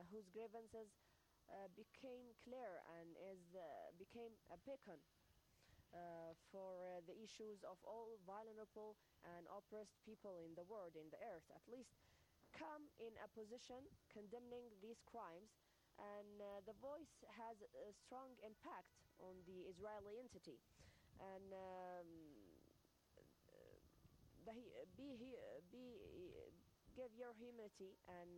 whose grievances became clear and became a beacon for the issues of all vulnerable and oppressed people in the world, in the earth at least, come in a position condemning these crimes, and the voice has a strong impact on the Israeli entity. And give your humanity, and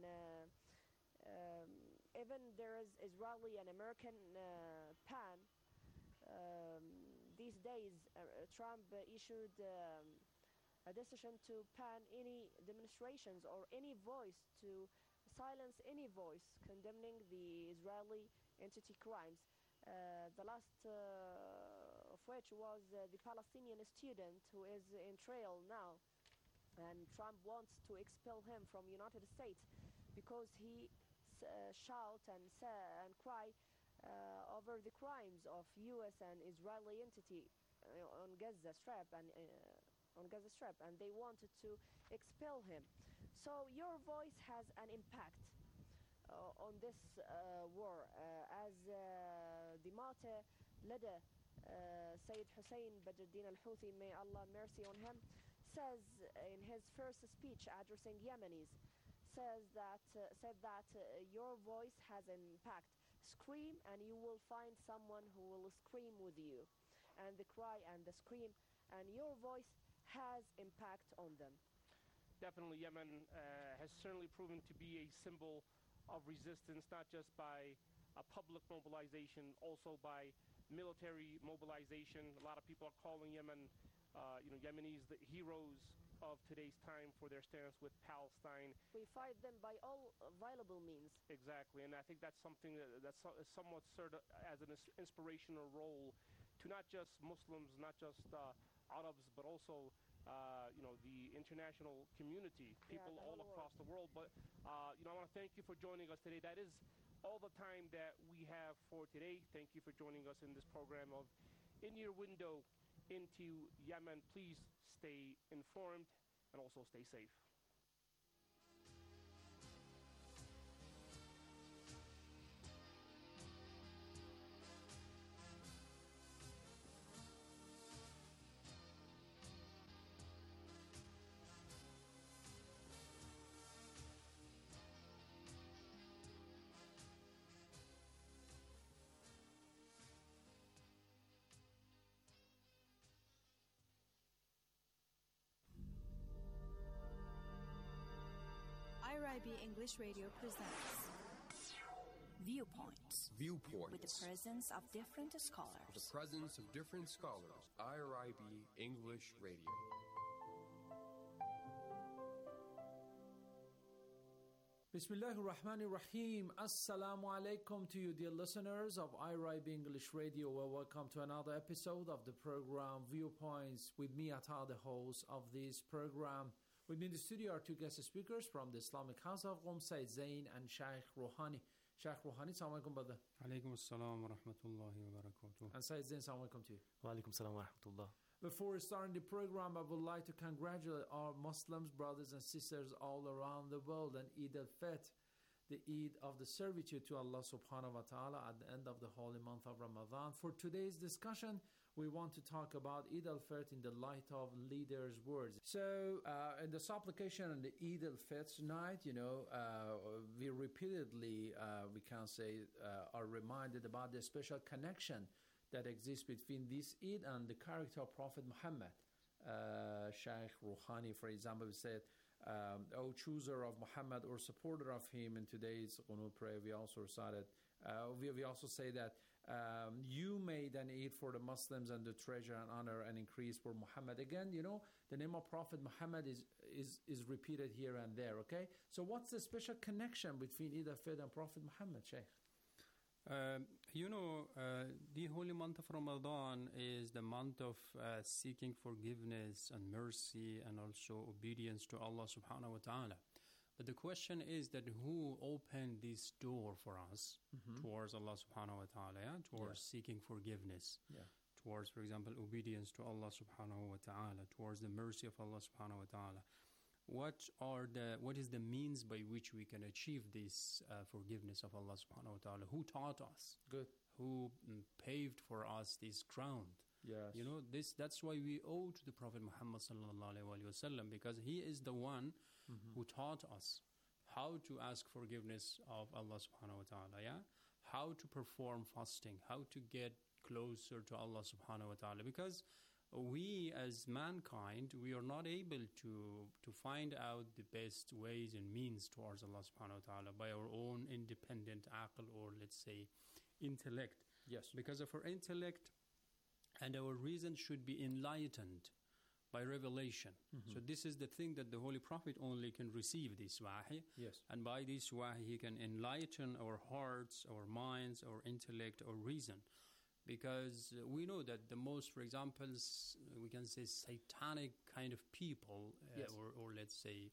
even there is Israeli and American ban. These days, Trump issued a decision to ban any demonstrations or any voice, to silence any voice condemning the Israeli entity crimes. The last of which was the Palestinian student who is in trial now, and Trump wants to expel him from United States because he shout and cry over the crimes of U.S. and Israeli entity on Gaza Strip and they wanted to expel him. So your voice has an impact on this war, as the martyr leader Sayyid Hussein Badruddin al-Houthi, may Allah mercy on him, says in his first speech addressing Yemenis, said that your voice has an impact. Scream and you will find someone who will scream with you, and the cry and the scream and your voice has impact on them. Definitely, Yemen has certainly proven to be a symbol of resistance, not just by a public mobilization, also by military mobilization. A lot of people are calling Yemen, Yemenis, the heroes of today's time for their stance with Palestine. We fight them by all available means. Exactly, and I think that's something that's somewhat served as an inspirational role to not just Muslims, not just Arabs, but also the international community, people all across the world. But I want to thank you for joining us today. That is all the time that we have for today. Thank you for joining us in this program of In Your Window into Yemen. Please stay informed and also stay safe. IRIB English Radio presents Viewpoints. Viewpoints. With the presence of different scholars. The presence of different scholars. IRIB English Radio. Bismillahir Rahmanir Rahim. Assalamu alaikum to you, dear listeners of IRIB English Radio. Well, welcome to another episode of the program Viewpoints with me, Atta, the host of this program. With me in the studio are two guest speakers from the Islamic House of Qom, Sayyid Zain and Sheikh Rouhani. Sheikh Rouhani, assalamu alaikum, brother. Alaikum assalam wa rahmatullahi wa barakatuh. And Sayyid Zain, assalamu alaikum to you. Wa alaikum assalam wa rahmatullah. Before starting the program, I would like to congratulate our Muslims, brothers and sisters all around the world, and Eid al-Fitr, the Eid of the servitude to Allah subhanahu wa ta'ala at the end of the holy month of Ramadan. For today's discussion, we want to talk about Eid al-Fitr in the light of leaders' words. So, in the supplication on the Eid al-Fitr night, we repeatedly, we can say, are reminded about the special connection that exists between this Eid and the character of Prophet Muhammad. Sheikh Rouhani, for example, said, O chooser of Muhammad or supporter of him, in today's Qunut prayer, we also recited, we also say that you made an Eid for the Muslims and the treasure and honor and increase for Muhammad. Again, the name of Prophet Muhammad is repeated here and there, okay? So what's the special connection between Eid al-Fitr and Prophet Muhammad, Sheikh? The holy month of Ramadan is the month of seeking forgiveness and mercy and also obedience to Allah subhanahu wa ta'ala. But the question is that who opened this door for us towards Allah subhanahu wa ta'ala, towards seeking forgiveness, towards, for example, obedience to Allah subhanahu wa ta'ala, towards the mercy of Allah subhanahu wa ta'ala. what is the means by which we can achieve this forgiveness of Allah subhanahu wa ta'ala? Who taught us? Good. Who paved for us this ground? Yes. You know, that's why we owe to the Prophet Muhammad sallallahu alaihi wasallam, because he is the one who taught us how to ask forgiveness of Allah subhanahu wa ta'ala, yeah? How to perform fasting, how to get closer to Allah subhanahu wa ta'ala, because we as mankind, we are not able to find out the best ways and means towards Allah subhanahu wa ta'ala by our own independent aql, or let's say intellect. Yes. Because of our intellect and our reason should be enlightened by revelation. So this is the thing that the Holy Prophet only can receive, this wahi. Yes. And by this wahi, he can enlighten our hearts, our minds, our intellect, our reason. Because we know that the most, for example, we can say satanic kind of people, Yes. or let's say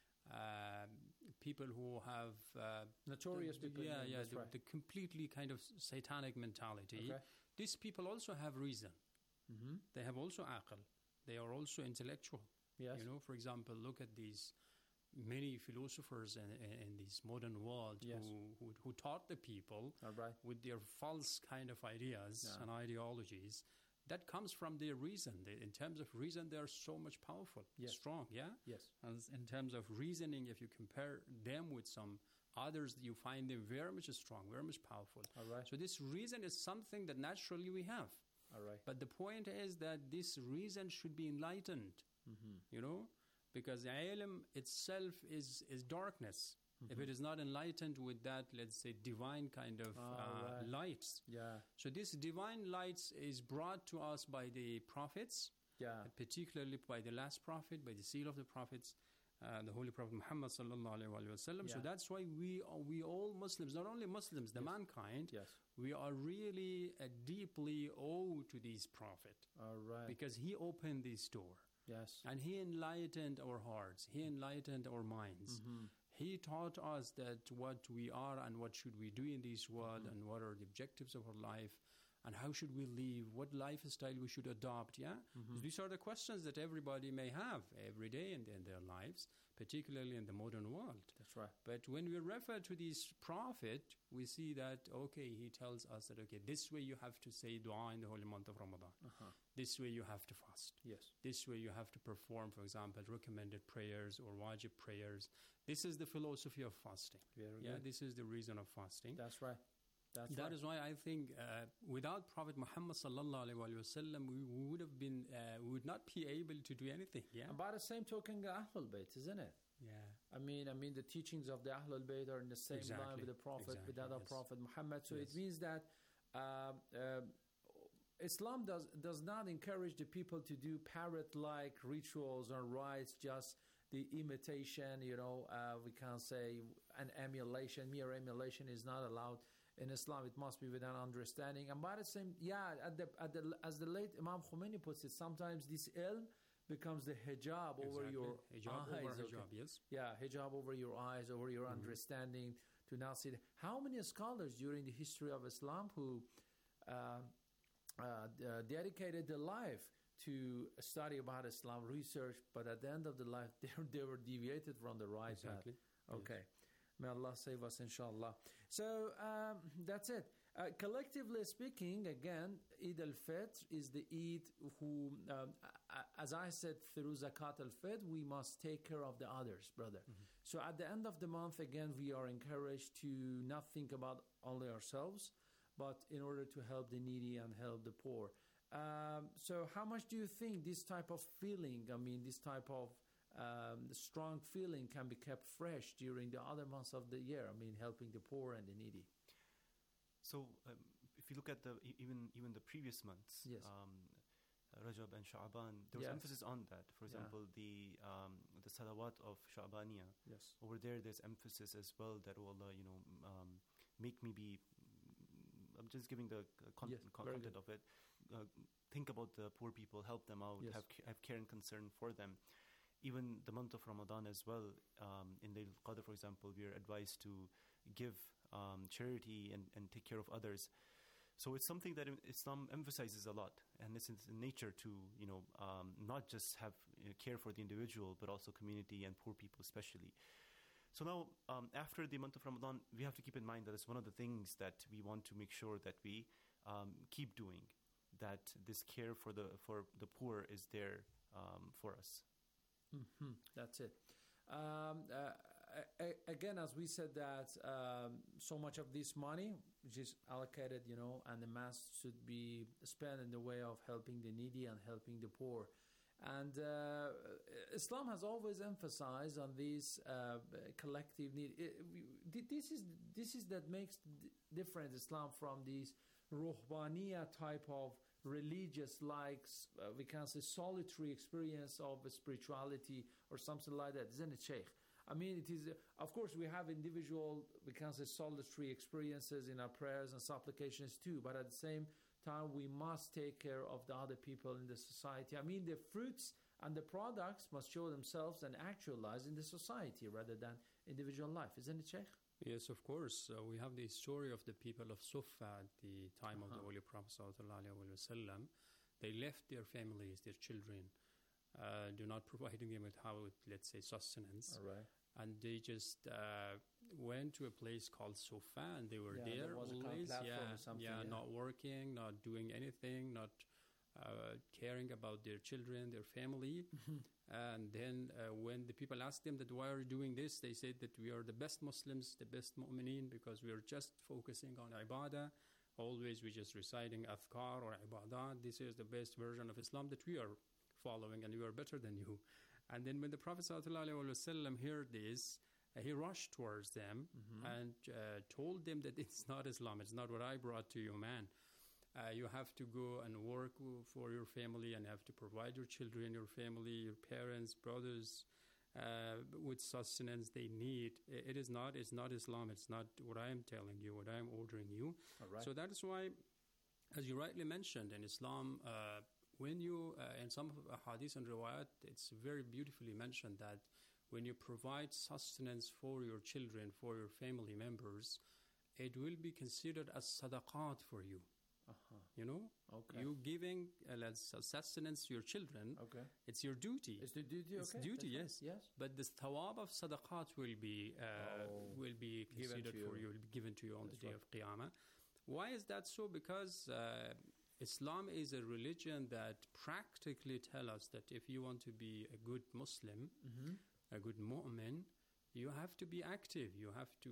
people who have Notorious people. That's right. the completely kind of satanic mentality. Okay. These people also have reason. Mm-hmm. They have also aql. They are also intellectual. Yes. You know, for example, look at these many philosophers in this modern world Yes. who taught the people All right. with their false kind of ideas Yeah. and ideologies. That comes from their reason. In terms of reason, they are so much powerful, Yes. strong, yeah? Yes. And in terms of reasoning, if you compare them with some others, you find them very much strong, very much powerful. All right. So this reason is something that naturally we have. All right. But the point is that this reason should be enlightened, you know, because the ilm itself is darkness. If it is not enlightened with that, let's say, divine kind of right. lights. Yeah. So this divine lights is brought to us by the prophets, Yeah. particularly by the last prophet, by the seal of the prophets, the Holy Prophet Muhammad sallallahu alaihi wasallam. So Yeah. that's why we all Muslims, not only Muslims, the mankind, Yes. we are really deeply owed to this prophet, All right. because he opened this door Yes. and he enlightened our hearts, he enlightened our minds. He taught us that what we are and what should we do in this world, and what are the objectives of our life, and how should we live, what lifestyle we should adopt, yeah? These are the questions that everybody may have every day in their lives, particularly in the modern world. That's right. But when we refer to this prophet, we see that, okay, he tells us that, okay, this way you have to say dua in the holy month of Ramadan. This way you have to fast. Yes. This way you have to perform, for example, recommended prayers or wajib prayers. This is the philosophy of fasting. Very Yeah, good. this is the reason of fasting. That's right. That's That right. is why I think without Prophet Muhammad sallallahu alaihi wasallam, we would have been, we would not be able to do anything. Yeah, And by the same token, the Ahlul Bayt, isn't it? yeah, I mean, the teachings of the Ahlul Bayt are in the same line Exactly. with the Prophet, with Exactly, other yes. Prophet Muhammad. So it Yes. means that Islam does not encourage the people to do parrot-like rituals or rites, just the imitation. We can't say an emulation. Mere emulation is not allowed in Islam. It must be with an understanding. And by the same, as the late Imam Khomeini puts it, sometimes this ilm becomes the hijab over Exactly. your hijab eyes. over okay? hijab. Yes. Yeah, hijab over your eyes, over your understanding, to not see. How many scholars during the history of Islam who dedicated their life to study about Islam, research, but at the end of the life, they were deviated from the right Exactly. path. Okay. May Allah save us, inshallah. So that's it. Collectively speaking, again, Eid al-Fitr is the Eid who, as I said, through Zakat al-Fitr, we must take care of the others, brother. So at the end of the month, again, we are encouraged to not think about only ourselves, but in order to help the needy and help the poor. So how much do you think this type of feeling, this type of strong feeling can be kept fresh during the other months of the year? Helping the poor and the needy. So if you look at even the previous months, Yes. Rajab and Sha'ban, there was Yes. emphasis on that. For Yeah. example, the salawat of Sha'baniya. Yes. Over there's emphasis as well that, oh Allah, make me be. I'm just giving the Yes, very content of it. Think about the poor people, help them out, Yes. have care and concern for them. Even the month of Ramadan as well, in Layl al-Qadr, for example, we are advised to give charity and take care of others. So it's something that Islam emphasizes a lot, and it's in nature to, not just have care for the individual, but also community and poor people especially. So now, after the month of Ramadan, we have to keep in mind that it's one of the things that we want to make sure that we keep doing, that this care for the poor is there for us. Mm-hmm. That's it. Again, as we said that so much of this money, which is allocated, and the mass should be spent in the way of helping the needy and helping the poor. And Islam has always emphasized on this collective need. This is that makes different Islam from these ruhbaniya type of religious, we can say, solitary experience of spirituality or something like that, isn't it, Sheikh? I mean, it is, of course, we have individual, we can say, solitary experiences in our prayers and supplications too, but at the same time, we must take care of the other people in the society. I mean, the fruits and the products must show themselves and actualize in the society rather than individual life, isn't it, Sheikh? Yes, of course. We have the story of the people of Sufa at the time of the Holy Prophet ﷺ. They left their families, their children, do not providing them with let's say, sustenance. All right. And they just went to a place called Sufa, and they were there always, not working, not doing anything, not caring about their children, their family. And then when the people asked them that why are you doing this, they said that we are the best Muslims, the best mu'mineen, because we are just focusing on ibadah. Always we just reciting adhkar or ibadah. This is the best version of Islam that we are following, and we are better than you. And then when the Prophet ﷺ heard this, he rushed towards them and told them that it's not Islam, it's not what I brought to you, man. You have to go and work for your family and have to provide your children, your family, your parents, brothers with sustenance they need. It's not Islam. It's not what I am telling you, what I am ordering you. All right. So that is why, as you rightly mentioned, in Islam, when you, in some hadith and riwayat, it's very beautifully mentioned that when you provide sustenance for your children, for your family members, it will be considered as sadaqat for you. Okay. You giving sustenance to your children. Okay. It's your duty. It's the duty. It's okay. duty. That's Yes. Right. Yes. But the thawab of sadaqat will be considered for you. Will be given to you on the day of Qiyamah. Why is that so? Because Islam is a religion that practically tells us that if you want to be a good Muslim, a good mu'min, you have to be active. You have to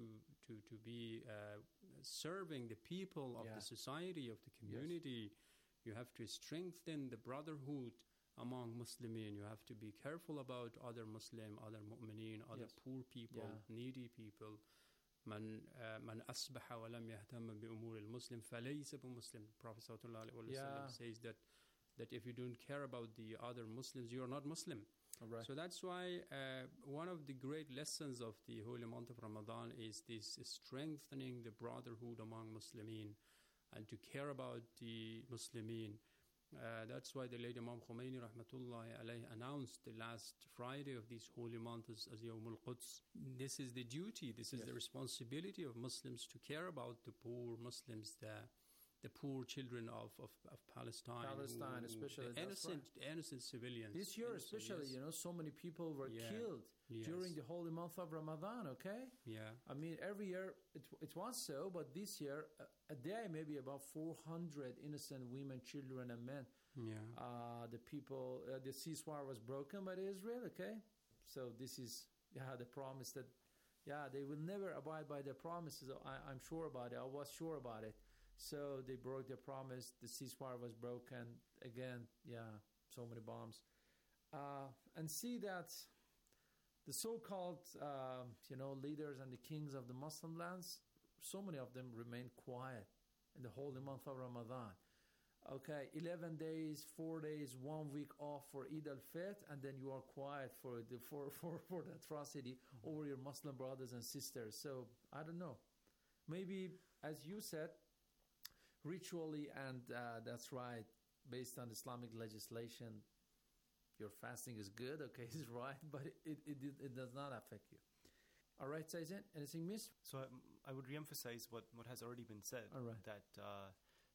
be serving the people of the society, of the community. Yes. You have to strengthen the brotherhood among Muslimin. You have to be careful about other Muslim, other mu'mineen, other poor people, needy people. من أصبح ولم يهتم بأمور المسلم فليس بمسلم. Prophet says that if you don't care about the other Muslims, you are not Muslim. Right. So that's why one of the great lessons of the holy month of Ramadan is this strengthening the brotherhood among Muslimin and to care about the Muslimin. That's why the late Imam Khomeini rahmatullahi alayhi announced the last Friday of this holy month as Yawm al-Quds. This is the duty, this is the responsibility of Muslims to care about the poor Muslims, the poor children of Palestine. Especially. Innocent civilians. This year especially, so many people were killed during the holy month of Ramadan, okay? Yeah. I mean, every year it was so, but this year, a day, maybe about 400 innocent women, children, and men. Yeah. The people, the ceasefire was broken by Israel, okay? So this is, the promise that, they will never abide by their promises. I'm sure about it. I was sure about it. So they broke their promise. The ceasefire was broken. Again, so many bombs. And see that the so-called, leaders and the kings of the Muslim lands, so many of them remained quiet in the holy month of Ramadan. Okay, 11 days, 4 days, 1 week off for Eid al-Fitr, and then you are quiet for the atrocity over your Muslim brothers and sisters. So, I don't know. Maybe, as you said, ritually, and that's right, based on Islamic legislation, your fasting is good, okay, is right, but it does not affect you. All right, Saizan, anything missed? So I would reemphasize what has already been said. All right. That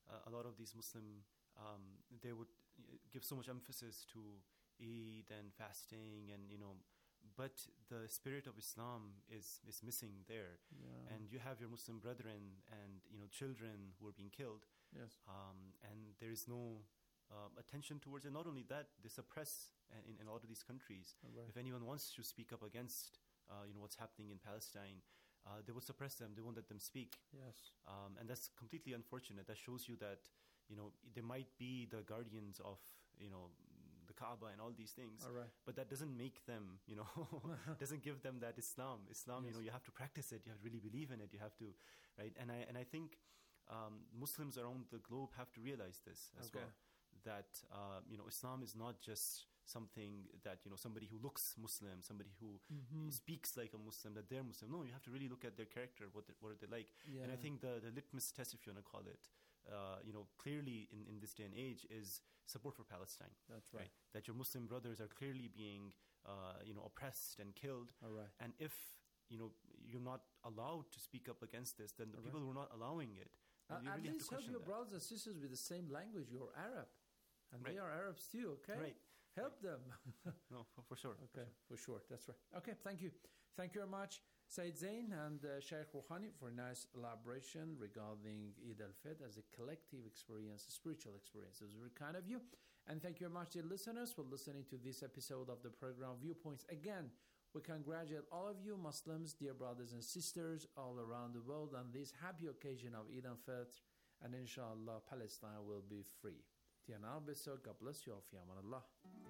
a lot of these Muslim, they would give so much emphasis to Eid and fasting and, but the spirit of Islam is missing there. Yeah. And you have your Muslim brethren and, children who are being killed. Yes. And there is no attention towards it. Not only that, they suppress in a lot of these countries. Right. If anyone wants to speak up against, what's happening in Palestine, they will suppress them. They won't let them speak. Yes. And that's completely unfortunate. That shows you that, they might be the guardians of, the Kaaba and all these things. All right. But that doesn't make them, doesn't give them that Islam. Islam, Yes. You have to practice it. You have to really believe in it. You have to, right? And I think Muslims around the globe have to realize this as Okay. well. That, Islam is not just something that, somebody who looks Muslim, somebody who speaks like a Muslim, that they're Muslim. No, you have to really look at their character, what are they like. Yeah. And I think the litmus test, if you want to call it, clearly in this day and age is support for Palestine. That's right. That your Muslim brothers are clearly being, oppressed and killed. All right. And if, you're not allowed to speak up against this, then the All people who are not allowing it, you At really have to least help question your that. brothers and sisters with the same language. You're Arab, and Right. they are Arabs too. Okay. Right. Help them. No, for sure. Okay, for sure. That's right. Okay, thank you. Thank you very much, Said Zain and Sheikh Rouhani, for a nice elaboration regarding Eid al-Fitr as a collective experience, a spiritual experience. It was very kind of you. And thank you very much, dear listeners, for listening to this episode of the program Viewpoints. Again, we congratulate all of you Muslims, dear brothers and sisters all around the world on this happy occasion of Eid al-Fitr. And inshallah, Palestine will be free. Tiana Beso, God bless you all. Fi aman Allah.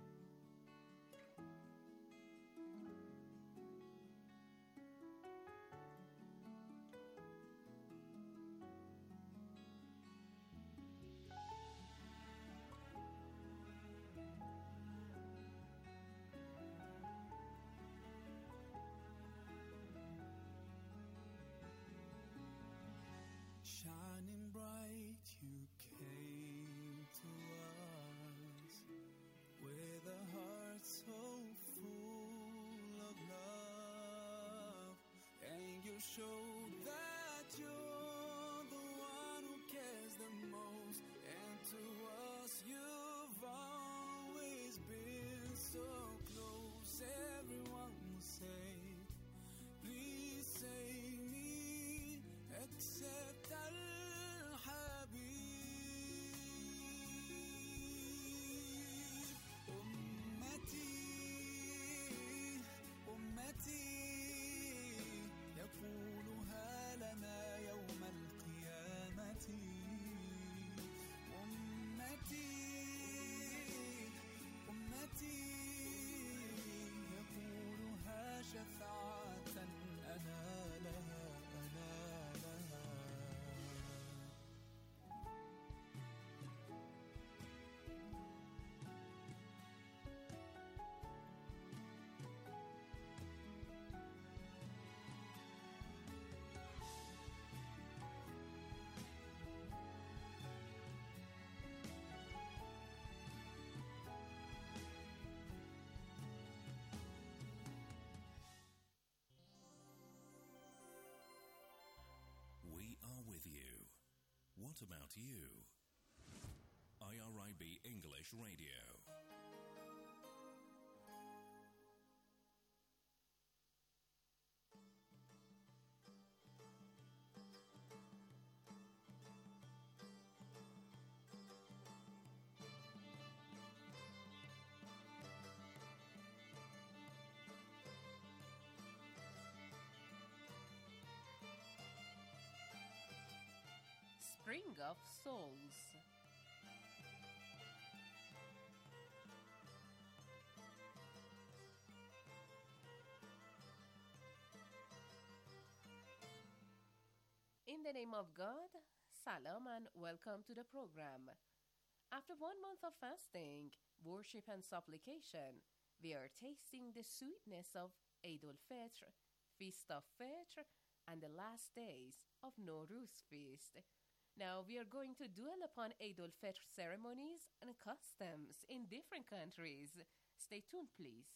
Shining bright, you came to us with a heart so full of love, and you showed that you're the one who cares the most, and to us you've always been so close. Everyone will say, please save me, except Al-Habib. أمتي يقولها لنا يوم القيامة. أمتي يقولها شفاعة أنالها. We are with you. What about you? IRIB English Radio. Spring of Souls. In the name of God, Salam and welcome to the program. After 1 month of fasting, worship and supplication, we are tasting the sweetness of Eid al-Fitr, Feast of Fitr, and the last days of Nowruz feast. Now we are going to dwell upon Eid al-Fitr ceremonies and customs in different countries. Stay tuned, please.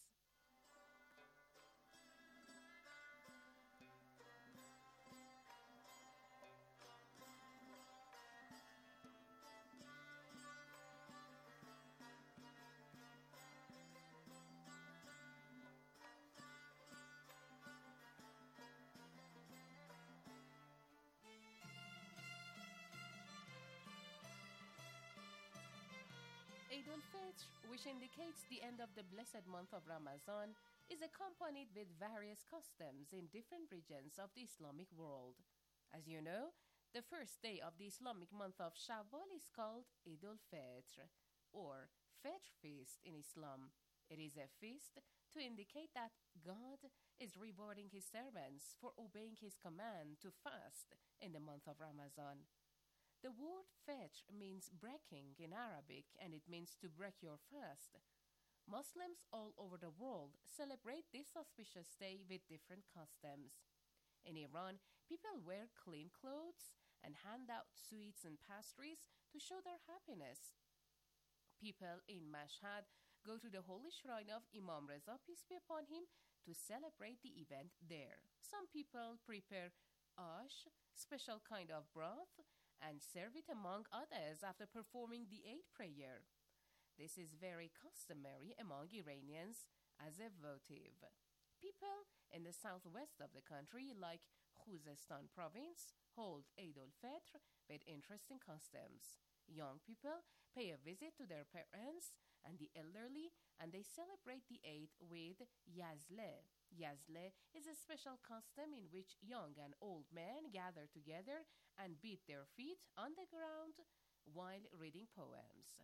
Eid al-Fitr, which indicates the end of the blessed month of Ramadan, is accompanied with various customs in different regions of the Islamic world. As you know, the first day of the Islamic month of Shawwal is called Eid al-Fitr, or Fitr feast in Islam. It is a feast to indicate that God is rewarding his servants for obeying his command to fast in the month of Ramadan. The word Fitr means breaking in Arabic, and it means to break your fast. Muslims all over the world celebrate this auspicious day with different customs. In Iran, people wear clean clothes and hand out sweets and pastries to show their happiness. People in Mashhad go to the holy shrine of Imam Reza, peace be upon him, to celebrate the event there. Some people prepare ash, special kind of broth, and serve it among others after performing the Eid prayer. This is very customary among Iranians as a votive. People in the southwest of the country, like Khuzestan province, hold Eid al-Fitr with interesting customs. Young people pay a visit to their parents and the elderly, and they celebrate the Eid with Yazle. Yazle is a special custom in which young and old men gather together and beat their feet on the ground while reading poems.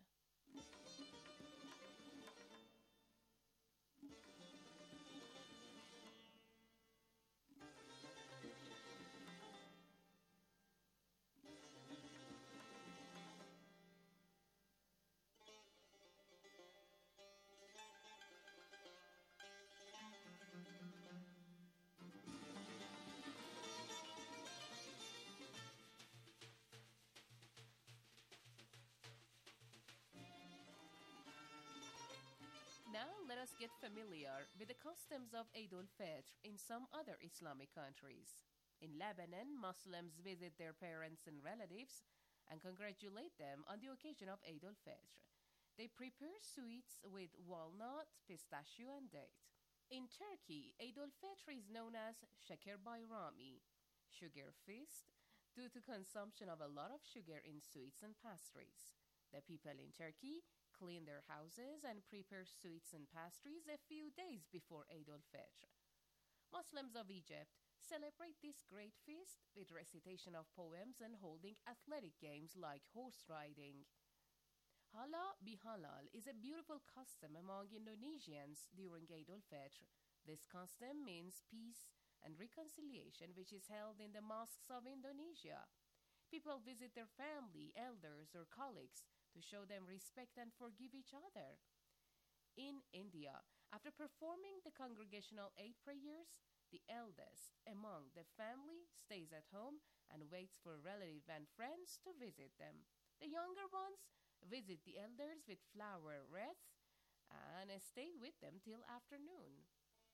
Now let us get familiar with the customs of Eid al-Fitr in some other Islamic countries. In Lebanon, Muslims visit their parents and relatives and congratulate them on the occasion of Eid al-Fitr. They prepare sweets with walnut, pistachio, and date. In Turkey, Eid al-Fitr is known as Shaker Bayrami, sugar feast, due to consumption of a lot of sugar in sweets and pastries. The people in Turkey clean their houses and prepare sweets and pastries a few days before Eid al-Fitr. Muslims of Egypt celebrate this great feast with recitation of poems and holding athletic games like horse riding. Hala bihalal is a beautiful custom among Indonesians during Eid al-Fitr. This custom means peace and reconciliation, which is held in the mosques of Indonesia. People visit their family, elders, or colleagues to show them respect and forgive each other. In India, after performing the congregational Eid prayers, the eldest among the family stays at home and waits for relatives and friends to visit them. The younger ones visit the elders with flower wreaths and stay with them till afternoon.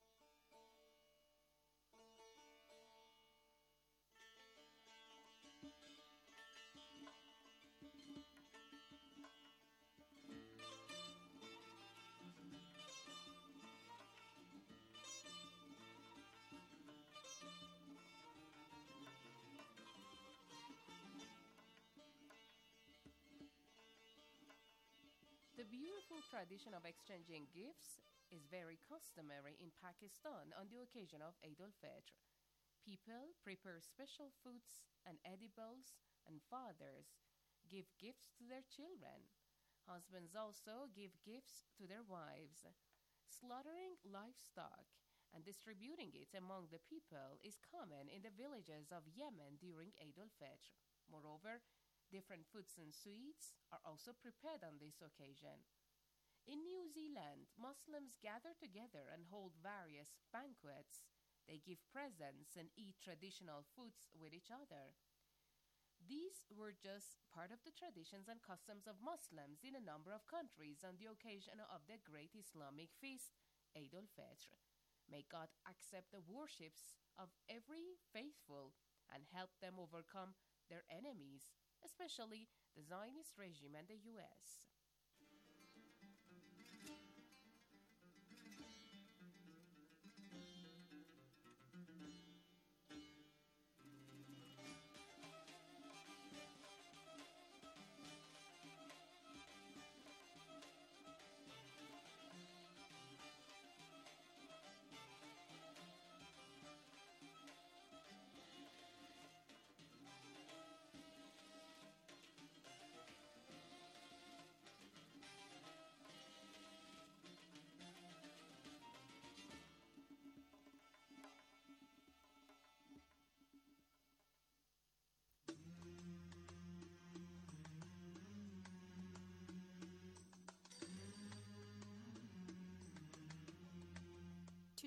The beautiful tradition of exchanging gifts is very customary in Pakistan on the occasion of Eid al-Fitr. People prepare special foods and edibles, and fathers give gifts to their children. Husbands also give gifts to their wives. Slaughtering livestock and distributing it among the people is common in the villages of Yemen during Eid al-Fitr. Moreover, different foods and sweets are also prepared on this occasion. In New Zealand, Muslims gather together and hold various banquets. They give presents and eat traditional foods with each other. These were just part of the traditions and customs of Muslims in a number of countries on the occasion of the great Islamic feast, Eid al-Fitr. May God accept the worships of every faithful and help them overcome their enemies, especially the Zionist regime and the US.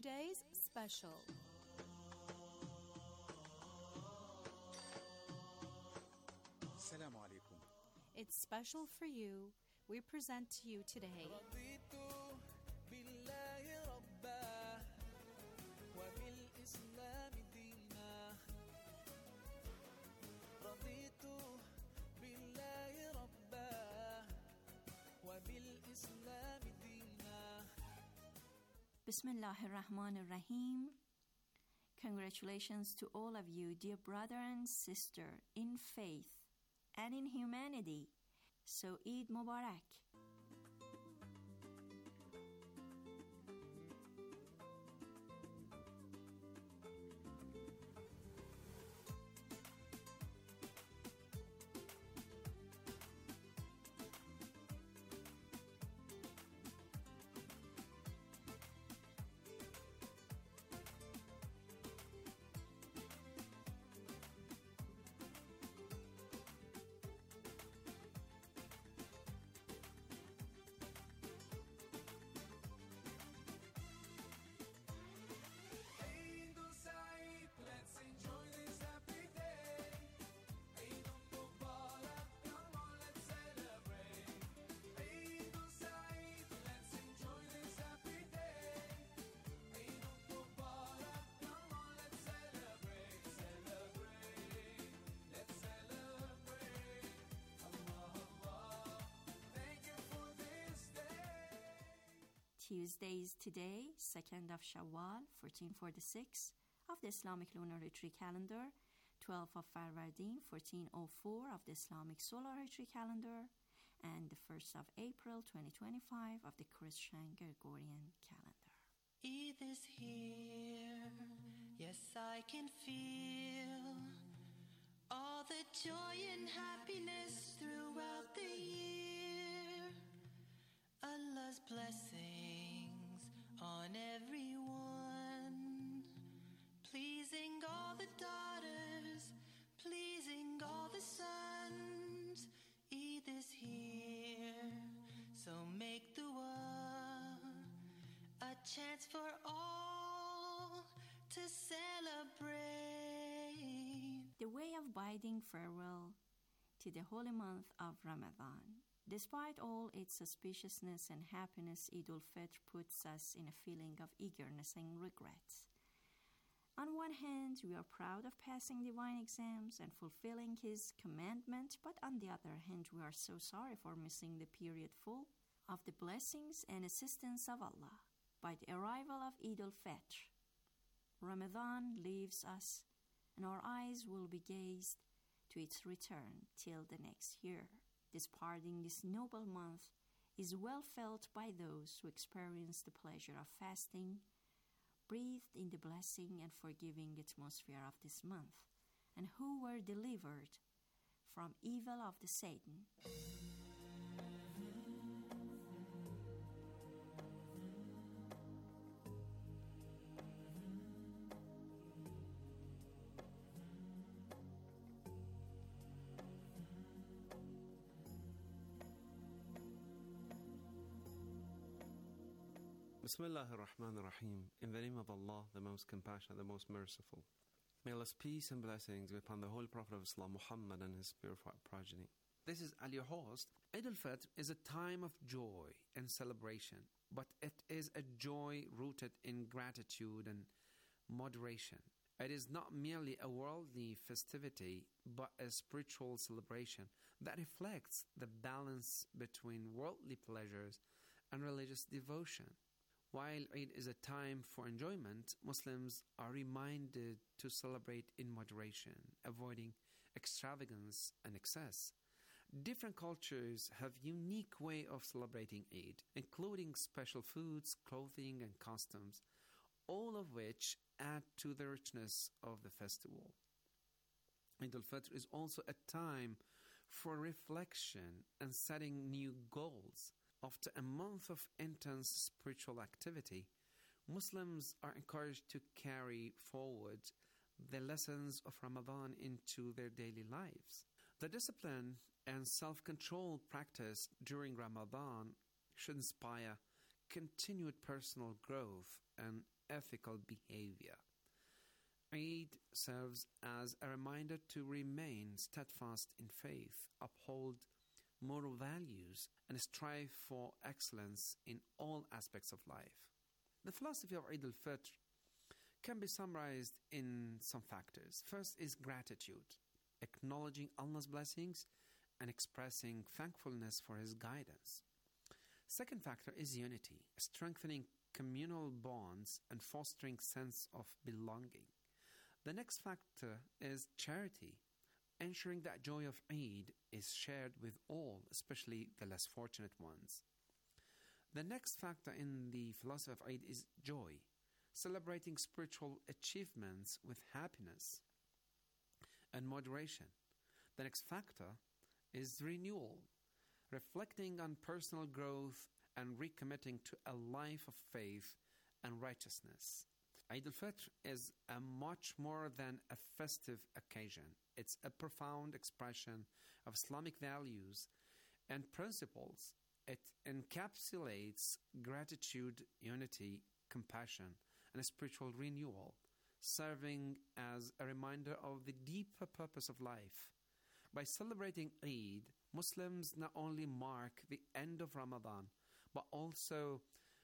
today's special. السلام عليكم. It's special for you. We present to you today رضيت بالله ربا وبالإسلام دينا رضيت بالله ربا وبالإسلام دينا. Bismillah ar-Rahman ar-Rahim. Congratulations to all of you, dear brother and sister, in faith and in humanity. So Eid Mubarak. عيد سعيد, let's enjoy this happy day. عيد مبارك, come on let's celebrate. عيد سعيد, let's enjoy this happy day. عيد مبارك, come on let's celebrate. Let's celebrate. Allah Allah, thank you for this day. Tuesday is today, 2nd of Shawwal, 1446 of the Islamic Lunar Hijri calendar, 12th of Farvardin, 1404 of the Islamic Solar Hijri calendar, and the 1st of April, 2025 of the Christian Gregorian calendar. Eid is here, yes I can feel all the joy and happiness throughout the year. Allah's blessings on everyone, pleasing all the daughters, pleasing all the sons. Eid is here, so make dua, a chance for all to celebrate. The way of bidding farewell to the holy month of Ramadan. Despite all its auspiciousness and happiness, Eid al-Fitr puts us in a feeling of eagerness and regrets. On one hand, we are proud of passing divine exams and fulfilling His commandment, but on the other hand, we are so sorry for missing the period full of the blessings and assistance of Allah. By the arrival of Eid al-Fitr, Ramadan leaves us, and our eyes will be gazed to its return till the next year. Departing this noble month is well felt by those who experience the pleasure of fasting, breathed in the blessing and forgiving atmosphere of this month, and who were delivered from evil of the Satan. Bismillah ar-Rahman ar-Rahim. In the name of Allah, the most compassionate, the most merciful. May Allah's peace and blessings be upon the Holy Prophet of Islam, Muhammad, and his purified progeny. This is Ali, your host. Eid al-Fitr is a time of joy and celebration, but it is a joy rooted in gratitude and moderation. It is not merely a worldly festivity, but a spiritual celebration that reflects the balance between worldly pleasures and religious devotion. While Eid is a time for enjoyment, Muslims are reminded to celebrate in moderation, avoiding extravagance and excess. Different cultures have unique way of celebrating Eid, including special foods, clothing, and customs, all of which add to the richness of the festival. Eid al-Fitr is also a time for reflection and setting new goals. After a month of intense spiritual activity, Muslims are encouraged to carry forward the lessons of Ramadan into their daily lives. The discipline and self-control practiced during Ramadan should inspire continued personal growth and ethical behavior. Eid serves as a reminder to remain steadfast in faith, uphold moral values, and strive for excellence in all aspects of life. The philosophy of Eid al-Fitr can be summarized in some factors. First is gratitude, acknowledging Allah's blessings and expressing thankfulness for His guidance. Second factor is unity, strengthening communal bonds and fostering sense of belonging. The next factor is charity, ensuring that joy of Eid is shared with all, especially the less fortunate ones. The next factor in the philosophy of Eid is joy, celebrating spiritual achievements with happiness and moderation. The next factor is renewal, reflecting on personal growth and recommitting to a life of faith and righteousness. Eid al-Fitr is a much more than a festive occasion. It's a profound expression of Islamic values and principles. It encapsulates gratitude, unity, compassion, and spiritual renewal, serving as a reminder of the deeper purpose of life. By celebrating Eid, Muslims not only mark the end of Ramadan, but also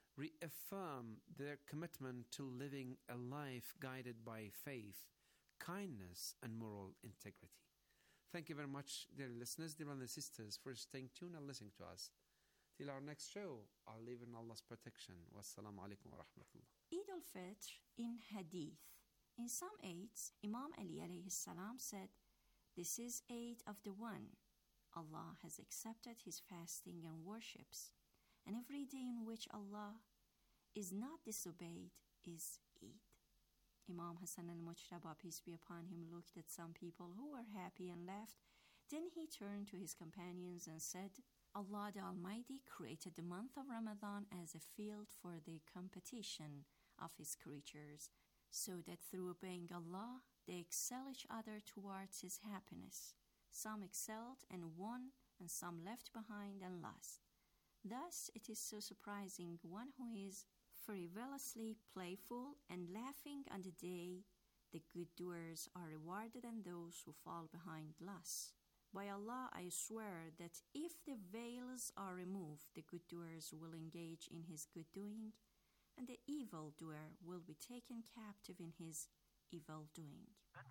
reaffirm their commitment to living a life guided by faith, kindness, and moral integrity. Thank you very much, dear listeners, dear brothers and sisters, for staying tuned and listening to us. Till our next show, I'll leave in Allah's protection. Wassalamu alaikum wa rahmatullah. Eid al-Fitr in Hadith. In some Eids, Imam Ali alayhi salam said, "This is Eid of the One. Allah has accepted his fasting and worships, and every day in which Allah is not disobeyed is Eid." Imam Hassan al-Mujtaba, peace be upon him, looked at some people who were happy and laughed. Then he turned to his companions and said, "Allah the Almighty created the month of Ramadan as a field for the competition of his creatures, so that through obeying Allah, they excel each other towards his happiness. Some excelled and won, and some left behind and lost. Thus, it is so surprising one who is frivolously playful and laughing on the day the good doers are rewarded and those who fall behind lost. By Allah, I swear that if the veils are removed, the good doers will engage in his good doing, and the evil doer will be taken captive in his evil doing."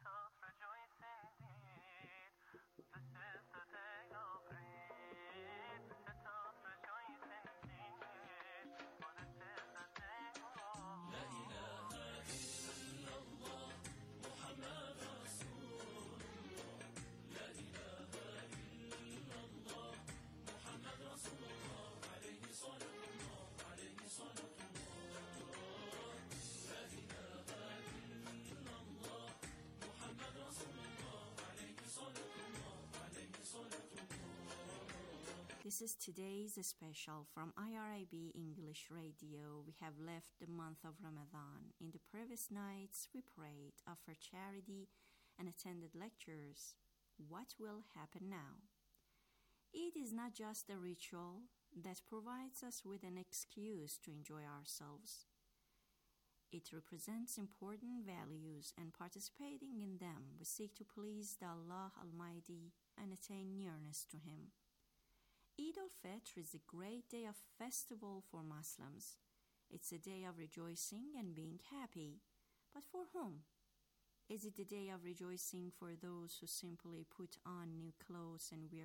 This is today's special from IRIB English Radio. We have left the month of Ramadan. In the previous nights, we prayed, offered charity, and attended lectures. What will happen now? Eid is not just a ritual that provides us with an excuse to enjoy ourselves. It represents important values, and participating in them, we seek to please the Allah Almighty and attain nearness to Him. Eid al-Fitr is a great day of festival for Muslims. It's a day of rejoicing and being happy. But for whom? Is it the day of rejoicing for those who simply put on new clothes and wear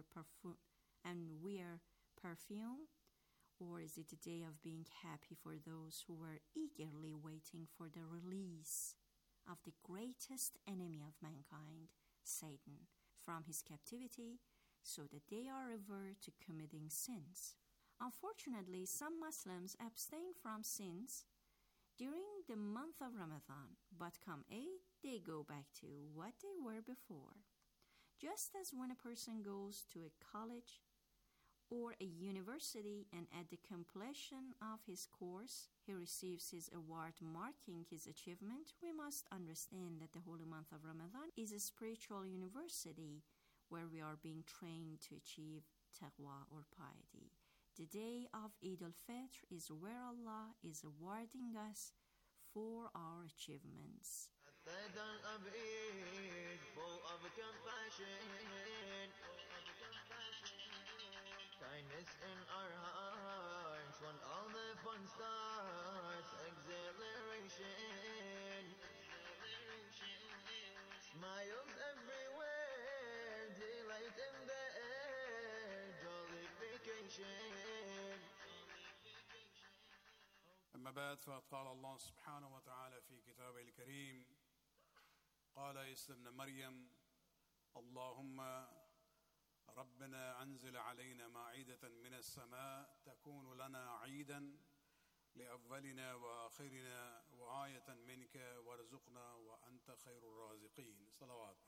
perfume? Or is it the day of being happy for those who were eagerly waiting for the release of the greatest enemy of mankind, Satan, from his captivity, so that they are averted to committing sins? Unfortunately, some Muslims abstain from sins during the month of Ramadan, but come Eid, they go back to what they were before. Just as when a person goes to a college or a university and at the completion of his course, he receives his award marking his achievement, we must understand that the holy month of Ramadan is a spiritual university where we are being trained to achieve taqwa or piety. The day of Eid al-Fitr is where Allah is awarding us for our achievements. full of compassion, kindness in our hearts when all the fun starts, exhilaration, smiles everywhere, delight in the air, jollification. أما بعد فقد قال الله سبحانه وتعالى في كتابه الكريم قال عيسى ابن مريم اللهم ربنا أنزل علينا مائدة من السماء تكون لنا عيدا لأولنا وآخرنا وآية منك وارزقنا وأنت خير الرازقين صلوات.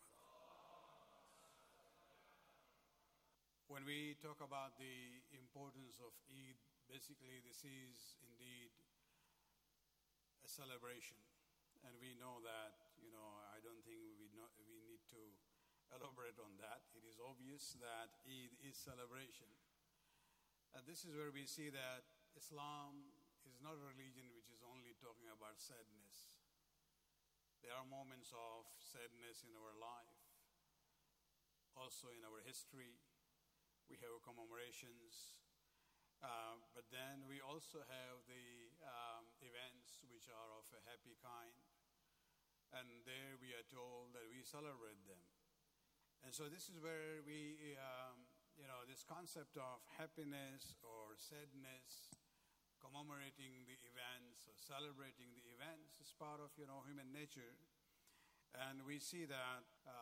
When we talk about the importance of Eid, basically this is indeed a celebration. And we know that, I don't think we need to elaborate on that. It is obvious that Eid is celebration. And this is where we see that Islam is not a religion which is only talking about sadness. There are moments of sadness in our life, also in our history. We have commemorations, but then we also have the events which are of a happy kind. And there we are told that we celebrate them. And so this is where we, this concept of happiness or sadness, commemorating the events or celebrating the events is part of, human nature. And we see that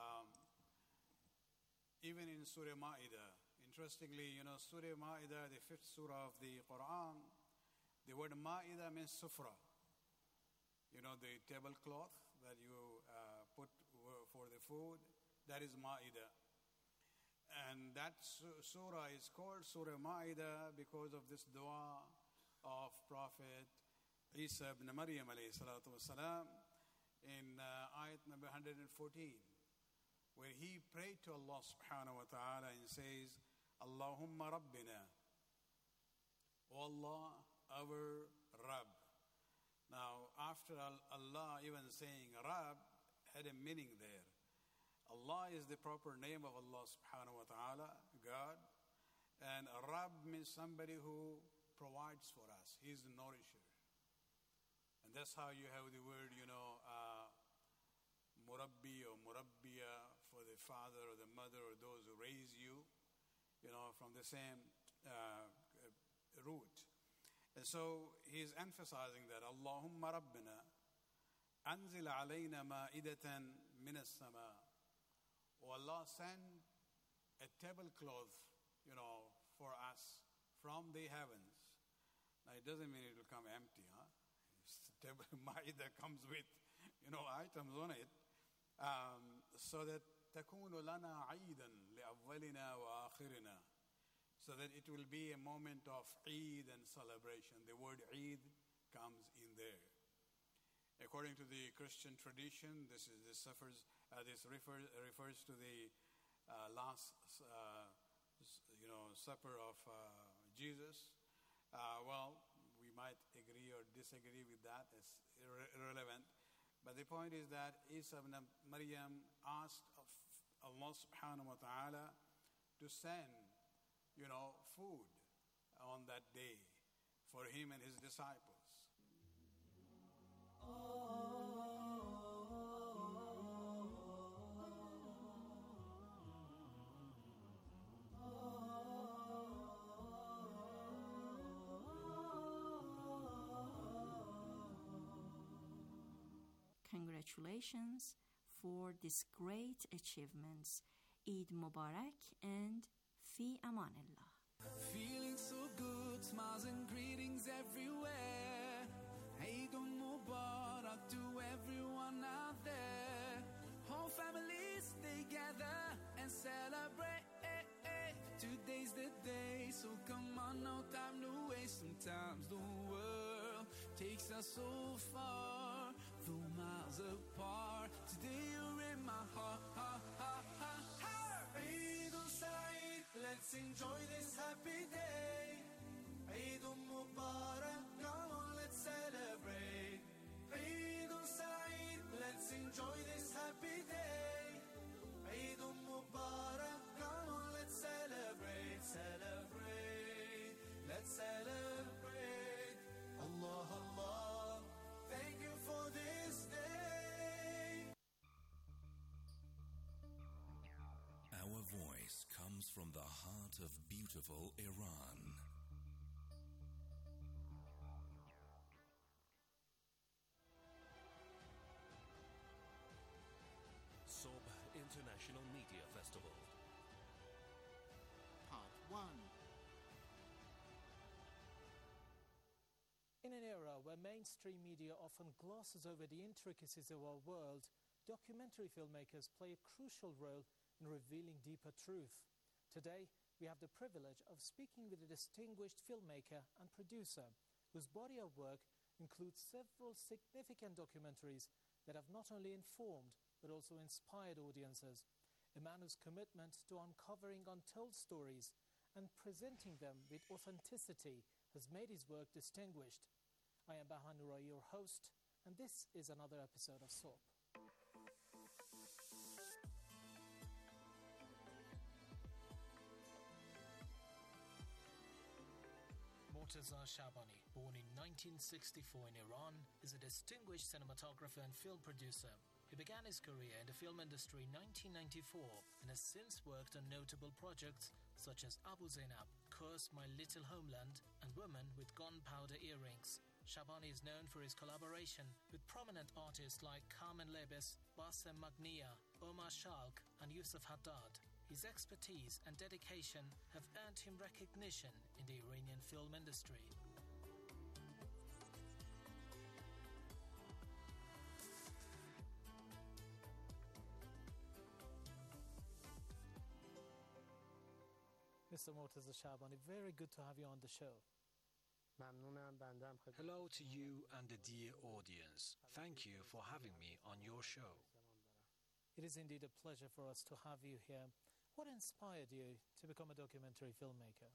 even in Surah Ma'idah, interestingly, Surah Ma'idah, the 5th surah of the Quran, the word Ma'idah means sufra. The tablecloth that you put for the food, that is Ma'idah. And that surah is called Surah Ma'idah because of this dua of Prophet Isa ibn Maryam alayhi salatu wasalam in ayat number 114, where he prayed to Allah subhanahu wa ta'ala and says, Allahumma Rabbina, O Allah, our Rabb. Now, after Allah even saying Rabb had a meaning there. Allah is the proper name of Allah subhanahu wa ta'ala, God. And Rabb means somebody who provides for us. He is the nourisher. And that's how you have the word, Murabbi or Murabbiya for the father or the mother or those who raise you, from the same root. And so he's emphasizing that Allahumma Rabbina anzil alayna ma'idatan min as-sama. O Allah, send a tablecloth, for us from the heavens. Now it doesn't mean it will come empty, huh? Ma'idah comes with, items on it. So that تكون لنا عيدا لأولنا وآخرنا. So that it will be a moment of Eid and celebration. The word Eid comes in there. According to the Christian tradition, this refers to the last, supper of Jesus. We might agree or disagree with that. It's irrelevant. But the point is that Isa ibn Maryam asked of Allah subhanahu wa ta'ala to send food on that day for him and his disciples. Congratulations for these great achievements. Eid Mubarak and Fi Amanillah. Feeling so good, smiles and greetings everywhere. Eid Mubarak to everyone out there. Whole families together and celebrate. Today's the day, so come on, no time to waste. Sometimes the world takes us so far, though miles apart. Today you're in my heart. Eid Saeed, let's enjoy this happy day. Eid Mubarak, come on, let's celebrate. Our voice comes from the heart of beautiful Iran. Sobh International Media Festival. Part 1. In an era where mainstream media often glosses over the intricacies of our world, documentary filmmakers play a crucial role in revealing deeper truth. Today, we have the privilege of speaking with a distinguished filmmaker and producer whose body of work includes several significant documentaries that have not only informed but also inspired audiences. A man whose commitment to uncovering untold stories and presenting them with authenticity has made his work distinguished. I am Bahanura, your host, and this is another episode of Sobh. Mortaza Shabani, born in 1964 in Iran, is a distinguished cinematographer and film producer. He began his career in the film industry in 1994 and has since worked on notable projects such as Abu Zainab, Curse My Little Homeland, and Women with Gunpowder Earrings. Shabani is known for his collaboration with prominent artists like Carmen Lebes, Bassem Magnia, Omar Shalk, and Yusuf Haddad. His expertise and dedication have earned him recognition in the Iranian film industry. Mr. Mortaza Shabani, very good to have you on the show. Hello to you and the dear audience. Thank you for having me on your show. It is indeed a pleasure for us to have you here. What inspired you to become a documentary filmmaker?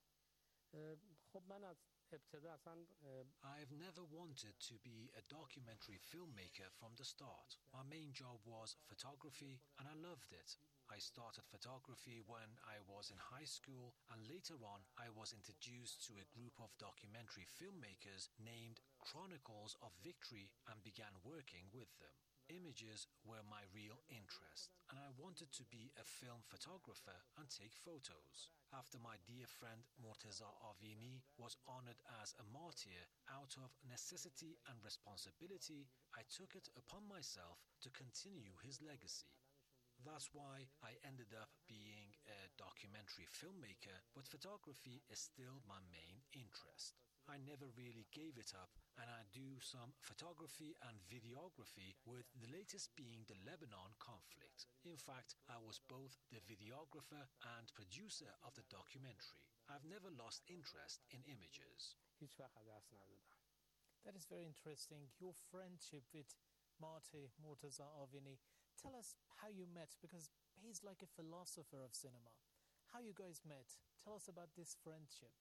I've never wanted to be a documentary filmmaker from the start. My main job was photography, and I loved it. I started photography when I was in high school, and later on I was introduced to a group of documentary filmmakers named Chronicles of Victory and began working with them. Images were my real interest, and I wanted to be a film photographer and take photos. After my dear friend Mortaza Avini was honored as a martyr out of necessity and responsibility, I took it upon myself to continue his legacy. That's why I ended up being a documentary filmmaker, but photography is still my main interest. I never really gave it up, and I do some photography and videography, with the latest being the Lebanon conflict. In fact, I was both the videographer and producer of the documentary. I've never lost interest in images. That is very interesting. Your friendship with Marty Mortaza Avini. Tell us how you met, because he's like a philosopher of cinema. How you guys met? Tell us about this friendship.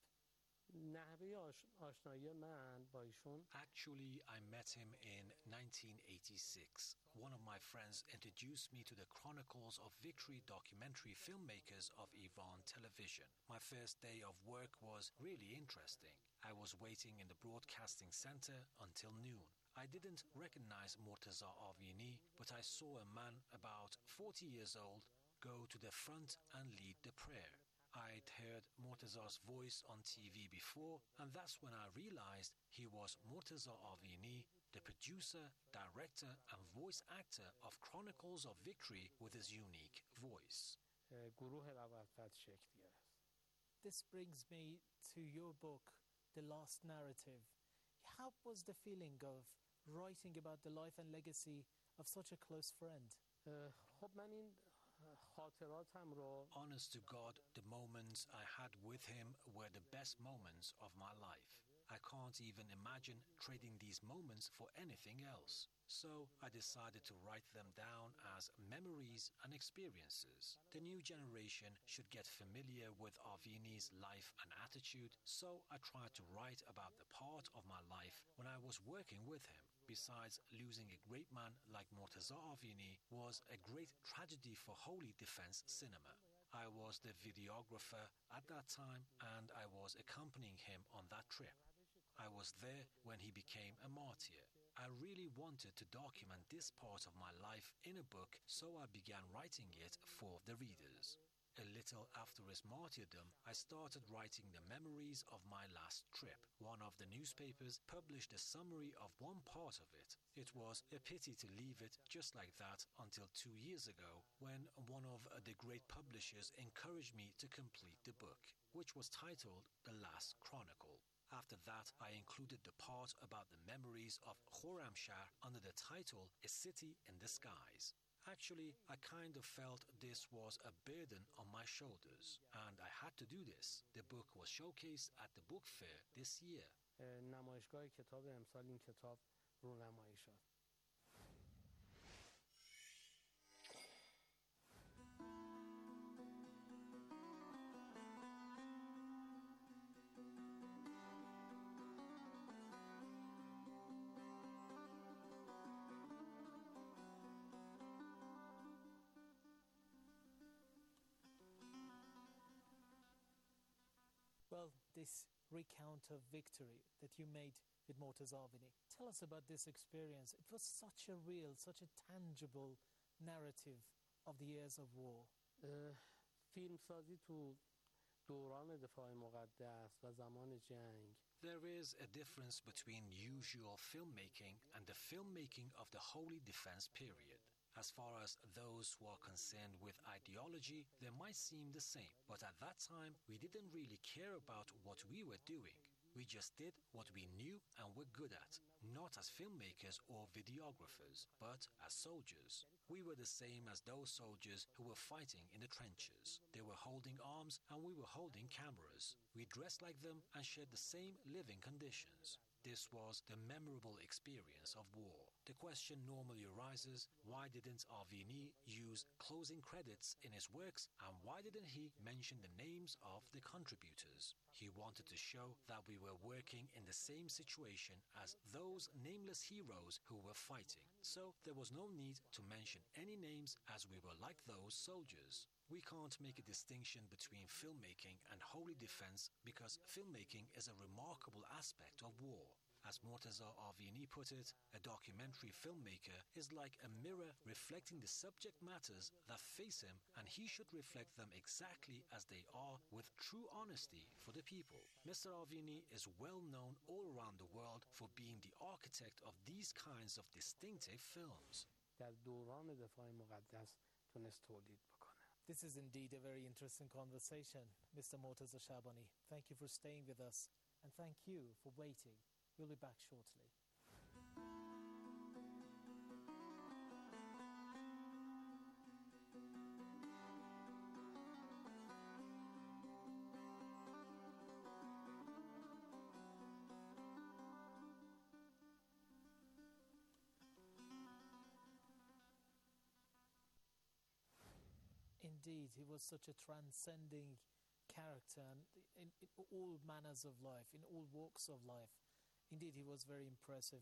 Actually, I met him in 1986. One of my friends introduced me to the Chronicles of Victory documentary filmmakers of Iran television. My first day of work was really interesting. I was waiting in the broadcasting center until noon. I didn't recognize Mortaza Avini, but I saw a man about 40 years old go to the front and lead the prayer. I'd heard Mortaza's voice on TV before, and that's when I realized he was Mortaza Avini, the producer, director, and voice actor of Chronicles of Victory with his unique voice. This brings me to your book, The Last Narrative. How was the feeling of writing about the life and legacy of such a close friend? Honest to God, the moments I had with him were the best moments of my life. I can't even imagine trading these moments for anything else. So I decided to write them down as memories and experiences. The new generation should get familiar with Avini's life and attitude, so I tried to write about the part of my life when I was working with him. Besides, losing a great man like Mortaza Avini was a great tragedy for Holy Defense Cinema. I was the videographer at that time, and I was accompanying him on that trip. I was there when he became a martyr. I really wanted to document this part of my life in a book, so I began writing it for the readers. A little after his martyrdom, I started writing the memories of my last trip. One of the newspapers published a summary of one part of it. It was a pity to leave it just like that until 2 years ago, when one of the great publishers encouraged me to complete the book, which was titled The Last Chronicle. After that, I included the part about the memories of Khorramshahr under the title A City in the Skies. Actually, I kind of felt this was a burden on my shoulders, and I had to do this. The book was showcased at the book fair this year. نمایشگاه کتاب امسال این کتاب رونمایی شد. Well, this recount of victory that you made with Mortaza Avini, tell us about this experience. It was such a real, such a tangible narrative of the years of war. فیلمسازی تو دوران دفاع مقدس و زمان جنگ There is a difference between usual filmmaking and the filmmaking of the Holy Defense period. As far as those who are concerned with ideology, they might seem the same, but at that time, we didn't really care about what we were doing. We just did what we knew and were good at, not as filmmakers or videographers, but as soldiers. We were the same as those soldiers who were fighting in the trenches. They were holding arms and we were holding cameras. We dressed like them and shared the same living conditions. This was the memorable experience of war. The question normally arises, why didn't Avini use closing credits in his works, and why didn't he mention the names of the contributors? He wanted to show that we were working in the same situation as those nameless heroes who were fighting. So there was no need to mention any names, as we were like those soldiers. We can't make a distinction between filmmaking and holy defense because filmmaking is a remarkable aspect of war. As Mortaza Avini put it, a documentary filmmaker is like a mirror reflecting the subject matters that face him, and he should reflect them exactly as they are with true honesty for the people. Mr. Avini is well known all around the world for being the architect of these kinds of distinctive films. در دوران دفاع مقدس تونست تولید بکنه. This is indeed a very interesting conversation, Mr. Mortaza Shabani. Thank you for staying with us, and thank you for waiting. We'll be back shortly. Indeed, he was such a transcending character in all manners of life, in all walks of life. Indeed, he was very impressive.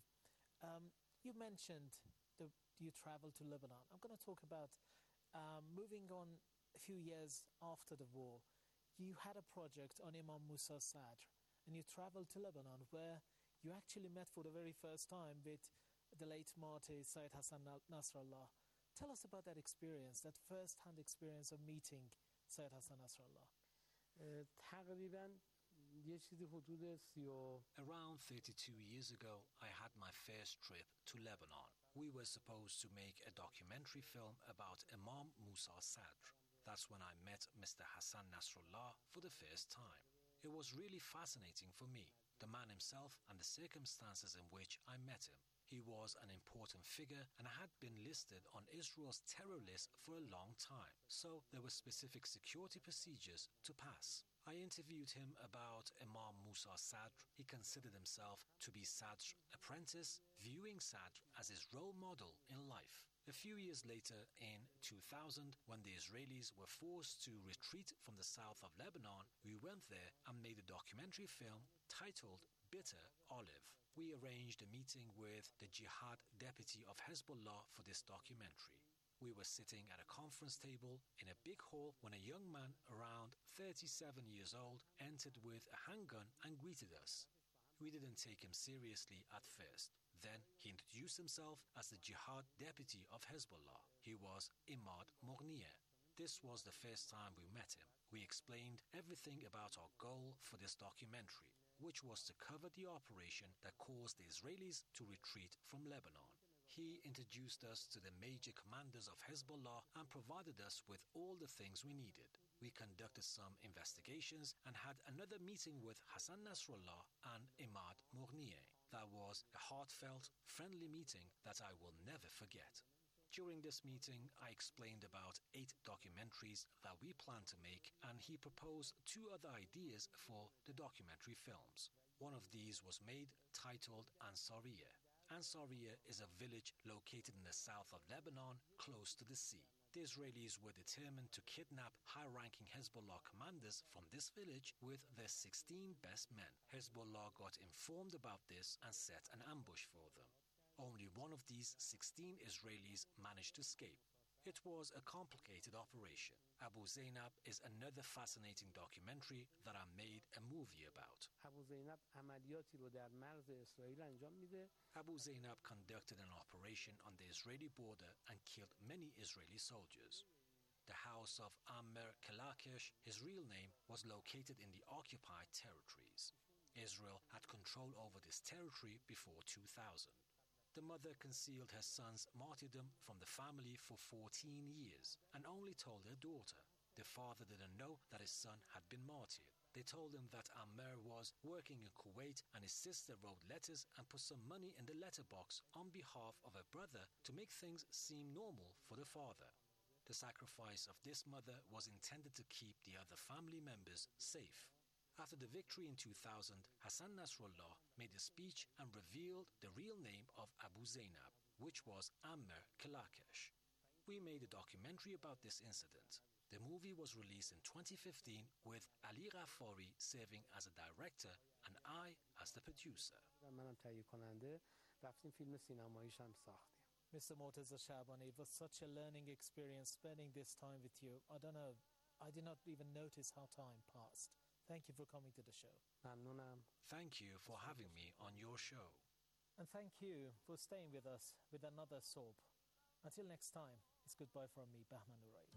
You mentioned you traveled to Lebanon. I'm going to talk about moving on a few years after the war. You had a project on Imam Musa Sadr, and you traveled to Lebanon, where you actually met for the very first time with the late martyr Sayyid Hassan Nasrallah. Tell us about that experience, that first-hand experience of meeting Sayyid Hassan Nasrallah. تقریباً یه چیزی حدود Around 32 years ago, I had my first trip to Lebanon. We were supposed to make a documentary film about Imam Musa Sadr. That's when I met Mr. Hassan Nasrallah for the first time. It was really fascinating for me, the man himself and the circumstances in which I met him. He was an important figure and had been listed on Israel's terror list for a long time, so there were specific security procedures to pass. I interviewed him about Imam Musa Sadr. He considered himself to be Sadr's apprentice, viewing Sadr as his role model in life. A few years later, in 2000, when the Israelis were forced to retreat from the south of Lebanon, we went there and made a documentary film titled Bitter Olive. We arranged a meeting with the Jihad deputy of Hezbollah for this documentary. We were sitting at a conference table in a big hall when a young man around 37 years old entered with a handgun and greeted us. We didn't take him seriously at first. Then he introduced himself as the Jihad deputy of Hezbollah. He was Imad Moghnieh. This was the first time we met him. We explained everything about our goal for this documentary, which was to cover the operation that caused the Israelis to retreat from Lebanon. He introduced us to the major commanders of Hezbollah and provided us with all the things we needed. We conducted some investigations and had another meeting with Hassan Nasrallah and Imad Mournier. That was a heartfelt, friendly meeting that I will never forget. During this meeting, I explained about 8 documentaries that we plan to make, and he proposed 2 other ideas for the documentary films. One of these was made, titled Ansariya. Ansariya is a village located in the south of Lebanon, close to the sea. The Israelis were determined to kidnap high-ranking Hezbollah commanders from this village with their 16 best men. Hezbollah got informed about this and set an ambush for them. Only one of these 16 Israelis managed to escape. It was a complicated operation. Abu Zainab is another fascinating documentary that I made a movie about. ابو زینب عملیاتی رو در مرز اسرائیل انجام میده. Abu Zainab conducted an operation on the Israeli border and killed many Israeli soldiers. The house of Ammer Kalakesh, his real name, was located in the occupied territories. Israel had control over this territory before 2000. The mother concealed her son's martyrdom from the family for 14 years and only told her daughter. The father didn't know that his son had been martyred. They told him that Ammer was working in Kuwait and his sister wrote letters and put some money in the letterbox on behalf of her brother to make things seem normal for the father. The sacrifice of this mother was intended to keep the other family members safe. After the victory in 2000, Hassan Nasrallah made a speech and revealed the real name of Abu Zainab, which was Ammer Kalakesh. We made a documentary about this incident. The movie was released in 2015 with Ali Ghaffari serving as a director and I as the producer. منم تهیه کننده رفتیم فیلم سینماییش هم ساختیم. Mr. Mortaza Shabani, it was such a learning experience spending this time with you. I don't know, I did not even notice how time passed. Thank you for coming to the show. ممنونم. Thank you for having me on your show. And thank you for staying with us with another soap. Until next time, it's goodbye from me, Bahman Uray.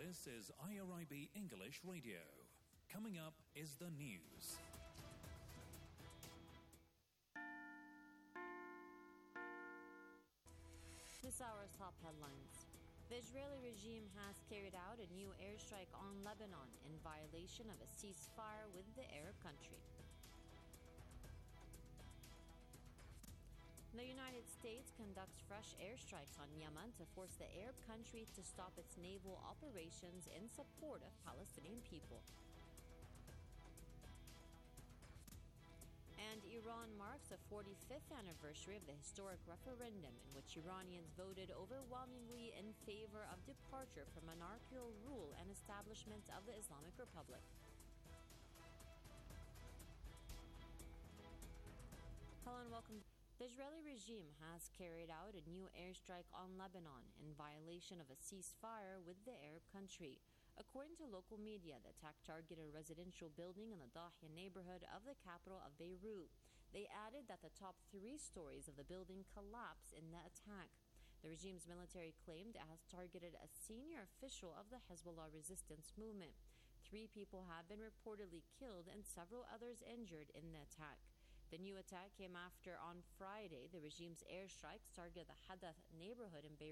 This is IRIB English Radio. Coming up is the news. This hour's top headlines. The Israeli regime has carried out a new airstrike on Lebanon in violation of a ceasefire with the Arab country. The United States conducts fresh airstrikes on Yemen to force the Arab country to stop its naval operations in support of Palestinian people. And Iran marks the 45th anniversary of the historic referendum in which Iranians voted overwhelmingly in favor of departure from monarchical rule and establishment of the Islamic Republic. Hello and welcome. The Israeli regime has carried out a new airstrike on Lebanon in violation of a ceasefire with the Arab country. According to local media, the attack targeted a residential building in the Dahya neighborhood of the capital of Beirut. They added that the top 3 stories of the building collapsed in the attack. The regime's military claimed it has targeted a senior official of the Hezbollah resistance movement. 3 people have been reportedly killed and several others injured in the attack. The new attack came after, on Friday, the regime's airstrikes targeted the Hadath neighborhood in Beirut.